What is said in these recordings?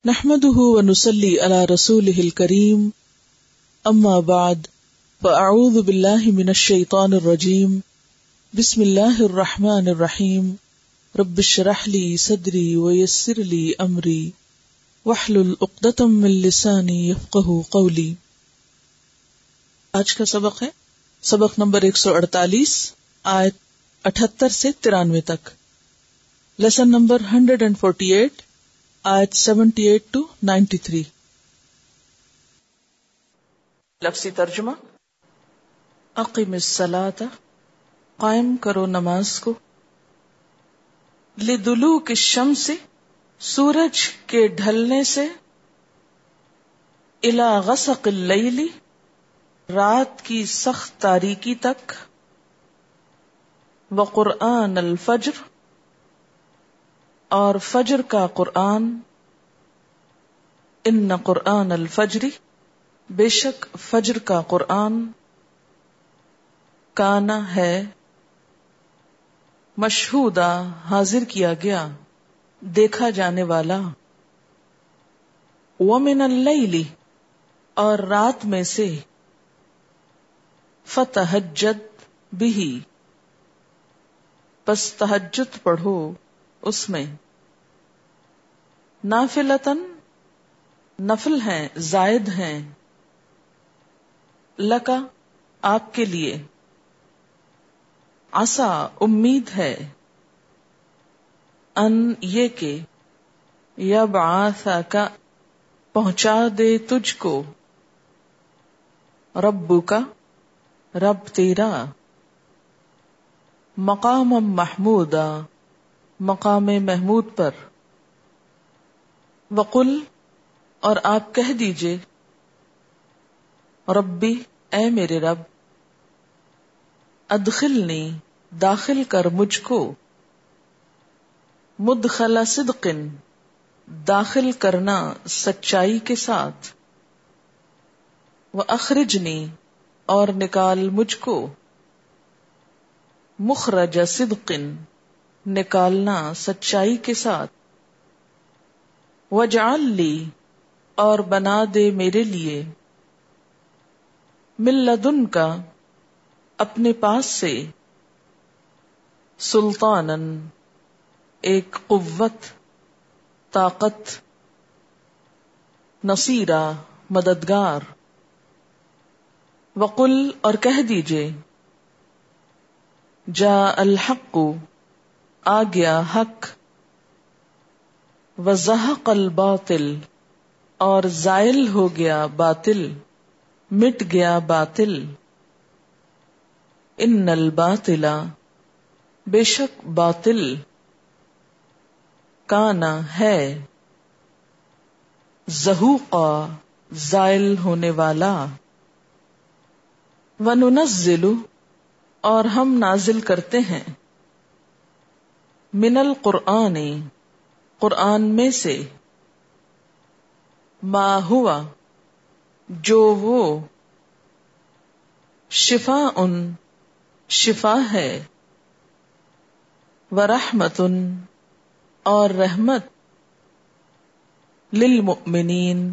نحمده ونصلي على رسوله الكريم اما بعد فاعوذ بالله من الشيطان الرجيم بسم الله الرحمن الرحيم رب اشرح لي صدري ويسر لي امري واحلل عقدة من لساني يفقهوا قولي۔ آج کا سبق ہے سبق نمبر 148 آیت 78 سے 93 تک، لیسن نمبر 148 آیت 78 to 93۔ لفظی ترجمہ، اقم الصلاۃ، قائم کرو نماز کو، لدلوک الشمس، سورج کے ڈھلنے سے، الی غسق اللیل، رات کی سخت تاریکی تک، وقرآن الفجر، اور فجر کا قرآن، ان قرآن الفجر، بے شک فجر کا قرآن، کانا ہے، مشہودا حاضر کیا گیا، دیکھا جانے والا، ومن اللیل، اور رات میں سے، فتہجد بہ، پس تہجد پڑھو اس میں، نافلتن، نفل ہیں، زائد ہیں، لکا، آپ کے لیے، عسا، امید ہے، ان، یہ کہ، یبعثک، پہنچا دے تجھ کو، ربک، رب تیرا، مقام محمودا، مقام محمود پر، وقل، اور آپ کہہ دیجئے، ربی، اے میرے رب، ادخلنی، داخل کر مجھ کو، مدخل صدق، داخل کرنا سچائی کے ساتھ، واخرجنی، اور نکال مجھ کو، مخرج صدق، نکالنا سچائی کے ساتھ، واجعل لی، اور بنا دے میرے لیے، من لدنک، اپنے پاس سے، سلطانن، ایک قوت، طاقت، نصیرا، مددگار، وقل، اور کہہ دیجئے، جاء الحق، آ گیا حق، وزہق الباطل، اور زائل ہو گیا باطل، مٹ گیا باطل، ان الباطل، بے شک باطل، کانا، ہے، زہوقا، زائل ہونے والا، وننزل، اور ہم نازل کرتے ہیں، من القرآن، قرآن میں سے، ما ہوا، جو وہ، شفاء، شفا ہے، ورحمت، اور رحمت، للمؤمنین،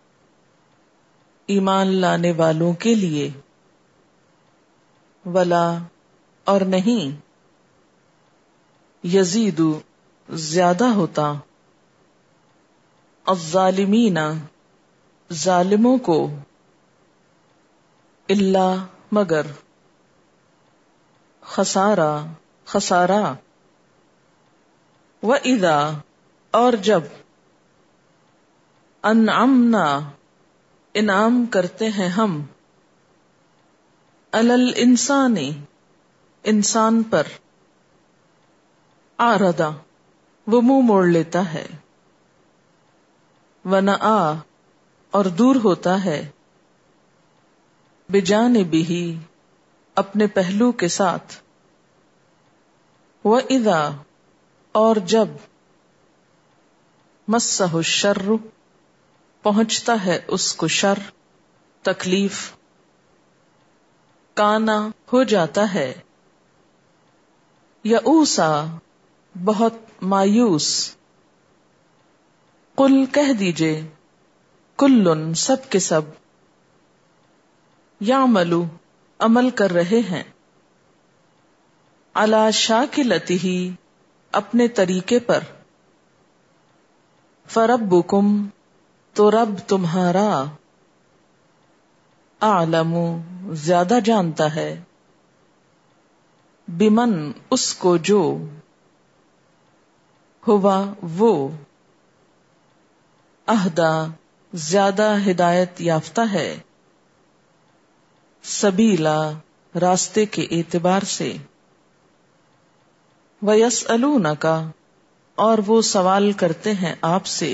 ایمان لانے والوں کے لیے، ولا، اور نہیں، یزید، زیادہ ہوتا، الظالمین، ظالموں کو، الا، مگر، خسارہ، خسارہ، وَإِذَا، اور جب، انعمنا، انعام کرتے ہیں ہم، علی الانسان، انسان پر، اعرض، وہ منہ موڑ لیتا ہے، ونأى، اور دور ہوتا ہے، بجانبہ، اپنے پہلو کے ساتھ، وَإِذَا، اور جب، مسہ الشر، پہنچتا ہے اس کو شر، تکلیف، کانا، ہو جاتا ہے، یئوسا، بہت مایوس، قل کہہ دیجئے، کلن سب کے سب، یعمل عمل کر رہے ہیں، علی شاکلتہ اپنے طریقے پر، فربکم تو رب تمہارا، اعلم زیادہ جانتا ہے، بمن اس کو جو، ہوا وہ، اہدا زیادہ ہدایت یافتہ ہے، سبیلا راستے کے اعتبار سے، وَيَسْأَلُونَكَ اور وہ سوال کرتے ہیں آپ سے،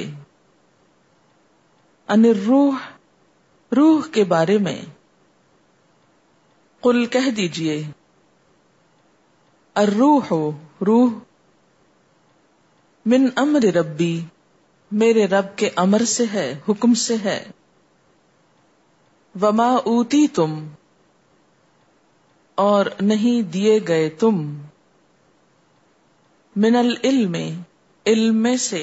عن الروح روح کے بارے میں، قل کہہ دیجئے، الروح روح، من امر ربی میرے رب کے امر سے ہے، حکم سے ہے، وما اوتیتم اور نہیں دیے گئے تم، من العلم علم میں سے،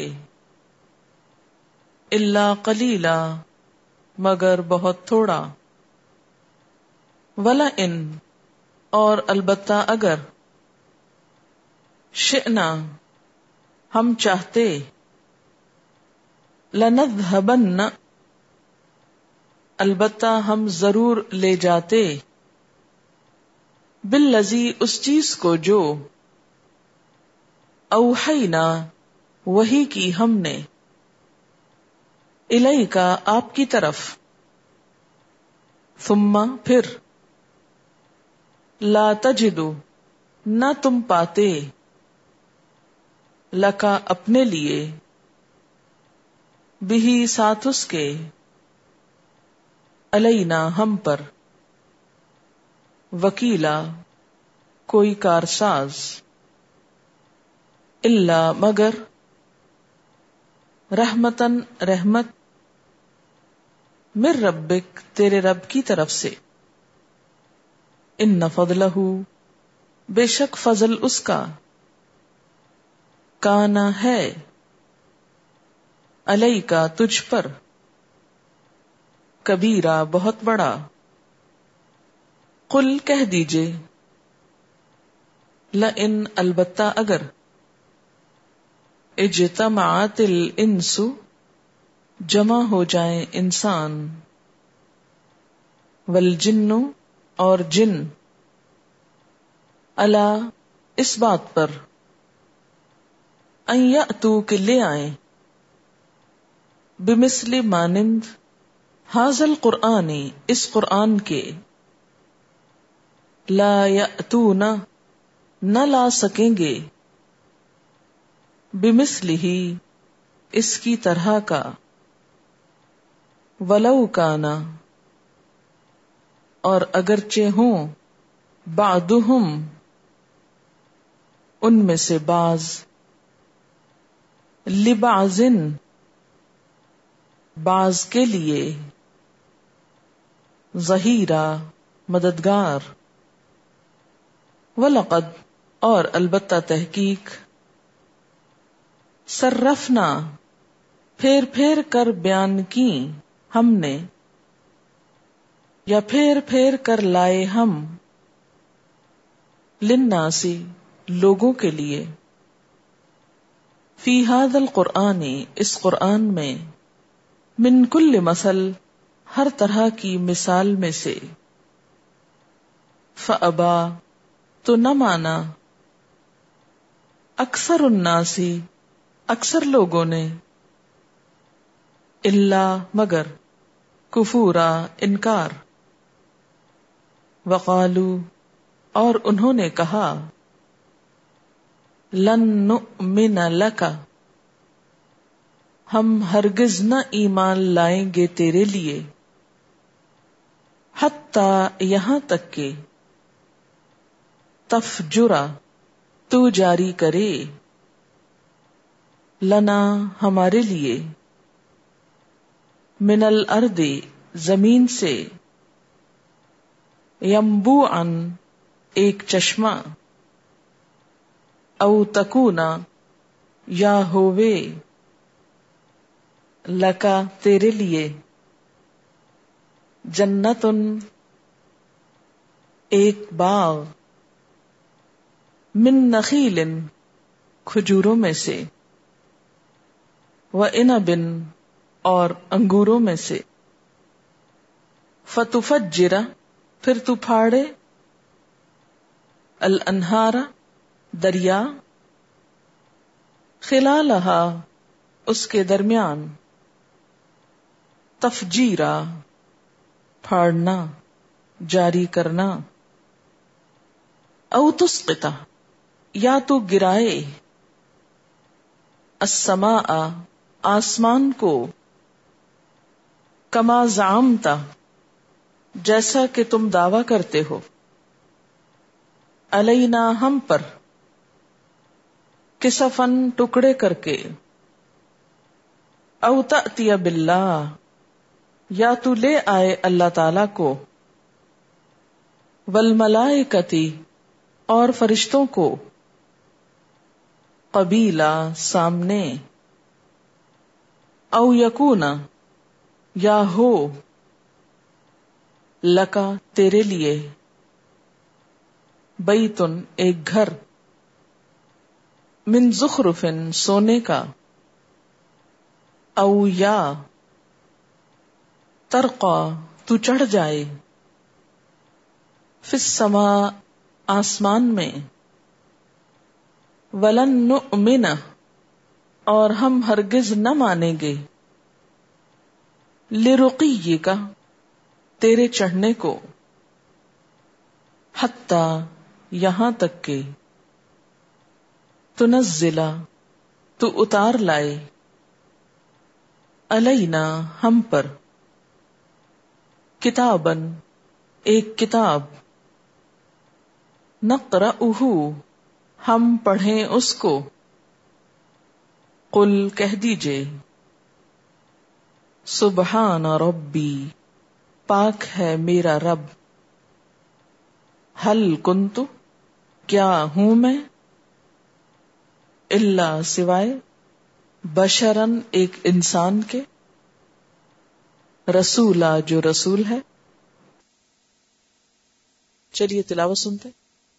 الا قلیلا مگر بہت تھوڑا، ولئن اور البتہ اگر، شئنا ہم چاہتے، لنذهبن البتہ ہم ضرور لے جاتے، بالذی اس چیز کو جو، اوحینا وحی کی ہم نے، الیکا آپ کی طرف، ثم پھر، لا تجدو نہ تم پاتے، لکا اپنے لیے، بہی ساتھ اس کے، علینا ہم پر، وکیلا کوئی کارساز، الا مگر، رحمتن رحمت، من ربک تیرے رب کی طرف سے، ان فضلہ بے شک فضل اس کا، کانا ہے، علیکا تجھ پر، کبیرہ بہت بڑا، قل کہہ دیجئے، لئن البتہ اگر، اجتمعت الانس جمع ہو جائیں انسان، والجن اور جن، الا اس بات پر، ان یأتوا کہ لے آئیں، بمثل مانند، ھذا القرآن اس قرآن کے، لا یأتون نہ لا سکیں گے، بمثلہ اس کی طرح کا، ولو کانا اور اگرچہ ہوں، بعضهم ان میں سے بعض، لبعض بعض کے لیے، ظہیرا مددگار، وَلَقَدْ اور البتہ تحقیق، صرفنا پھیر پھیر کر بیان کی ہم نے، یا پھیر پھیر کر لائے ہم، للناس لوگوں کے لیے، فی ھذا القرآن اس قرآن میں، من کل مثل ہر طرح کی مثال میں سے، فابا تو نہ مانا، اکثر الناس اکثر لوگوں نے، الا مگر، کفورا انکار، وقالو اور انہوں نے کہا، لن نؤمن لک ہم ہرگز نہ ایمان لائیں گے تیرے لیے، حتی یہاں تک کہ، تفجرا تو جاری کرے، لنا ہمارے لیے، من الارض زمین سے، ینبوعا ایک چشمہ، او تکونا یا ہووے، لکا تیرے لیے، جنتن ایک باغ، من نخیل کھجوروں میں سے، وعنب اور انگوروں میں سے، فتفجر پھر تو پھاڑے، الانہار دریا، خلالہا اس کے درمیان، تفجیرا پھاڑنا جاری کرنا، او تسقطا یا تو گرائے، السماء آسمان کو، کما زعمتا جیسا کہ تم دعویٰ کرتے ہو، علینا ہم پر، کسفن ٹکڑے کر کے، او تأتی باللہ یا تو لے آئے اللہ تعالی کو، والملائکتی اور فرشتوں کو، قبیلہ سامنے، او یکونا یا ہو، لکا تیرے لیے، بیتن ایک گھر، من زخرفن سونے کا، او یا ترقا تو چڑھ جائے، فی السماء آسمان میں، ولن نؤمن اور ہم ہرگز نہ مانیں گے، لرقیک تیرے چڑھنے کو، حتی یہاں تک کہ، تنزلا تو اتار لائے، علینا ہم پر، کتابن ایک کتاب، نقرأہ ہم پڑھیں اس کو، قل کہہ دیجئے، سبحان ربی پاک ہے میرا رب، ہل کنت کیا ہوں میں، الا سوائے، بشرن ایک انسان کے، رسولا جو رسول ہے۔ چلیے تلاوت سنتے۔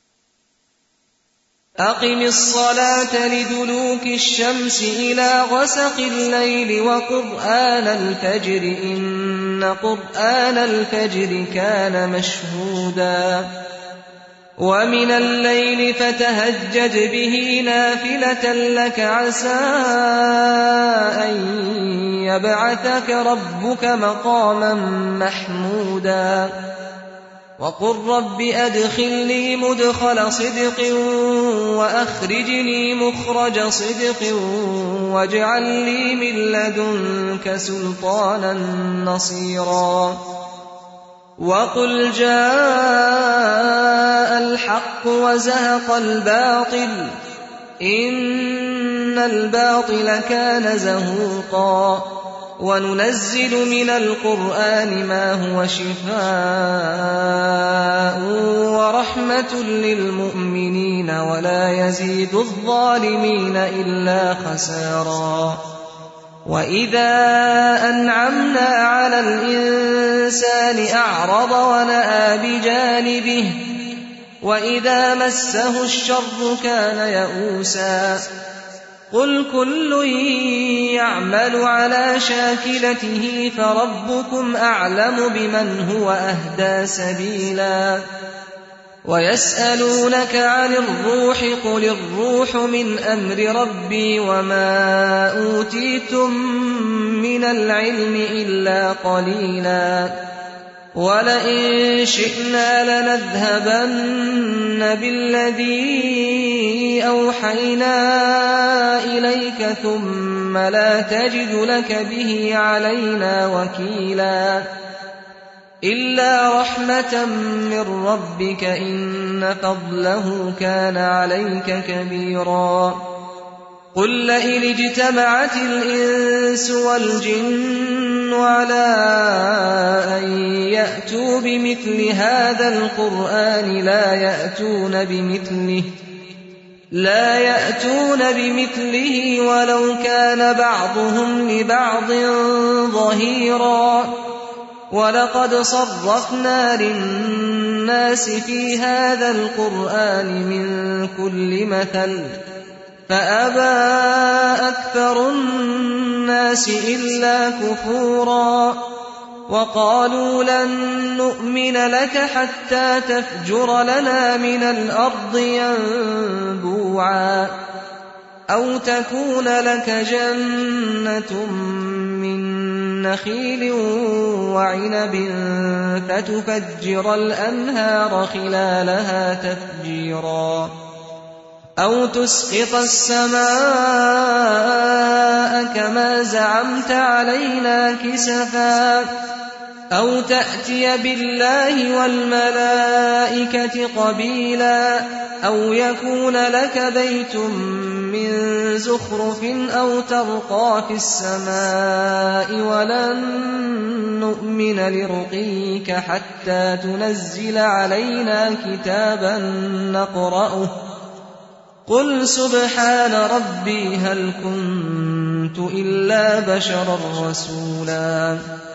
أقم الصلاة لدلوك الشمس إلى غسق الليل وقرآن الفجر إن قرآن الفجر كان مشهودا ومن الليل فتهجد به نافلة لك عسى أن يبعثك ربك مقاما محمودا وقل رب أدخلني مدخل صدق وأخرجني مخرج صدق واجعل لي من لدنك سلطانا نصيرا وقل جاء الحق وزهق الباطل إن الباطل كان زهوقا وننزل من القرآن ما هو شفاء ورحمة للمؤمنين ولا يزيد الظالمين إلا خسارا وإذا أنعمنا على الإنسان أعرض ونأى بجانبه وإذا مسه الشر كان يئوسا قل كل يعمل على شاكلته فربكم أعلم بمن هو أهدى سبيلا ويسألونك عن الروح قل الروح من أمر ربي وما أوتيتم من العلم إلا قليلا ولئن شئنا لنذهبن بالذي أوحينا إليك ثم لا تجد لك به علينا وكيلا إلا رحمة من ربك إن فضله كان عليك كبيرا قل لئن اجتمعت الإنس والجن على أن يأتوا بمثل هذا القرآن لا يأتون بمثله لا يأتون بمثله ولو كان بعضهم لبعض ظهيرا ولقد صرفنا للناس في هذا القرآن من كل مثل فأبى أكثر الناس إلا كفورا وقالوا لن نؤمن لك حتى تفجر لنا من الأرض ينبوعا أو تكون لك جنة من نخيل وعنب فتفجر الأنهار خلالها تفجيرا أو تسقط السماء كما زعمت علينا كسفا أو تأتي بالله والملائكة قبيلا أو يكون لك بيت من زخرف أو ترقى في السماء ولن نؤمن لرقيك حتى تنزل علينا كتابا نقرأه قل سبحان ربي هل كنت إلا بشرا رسولا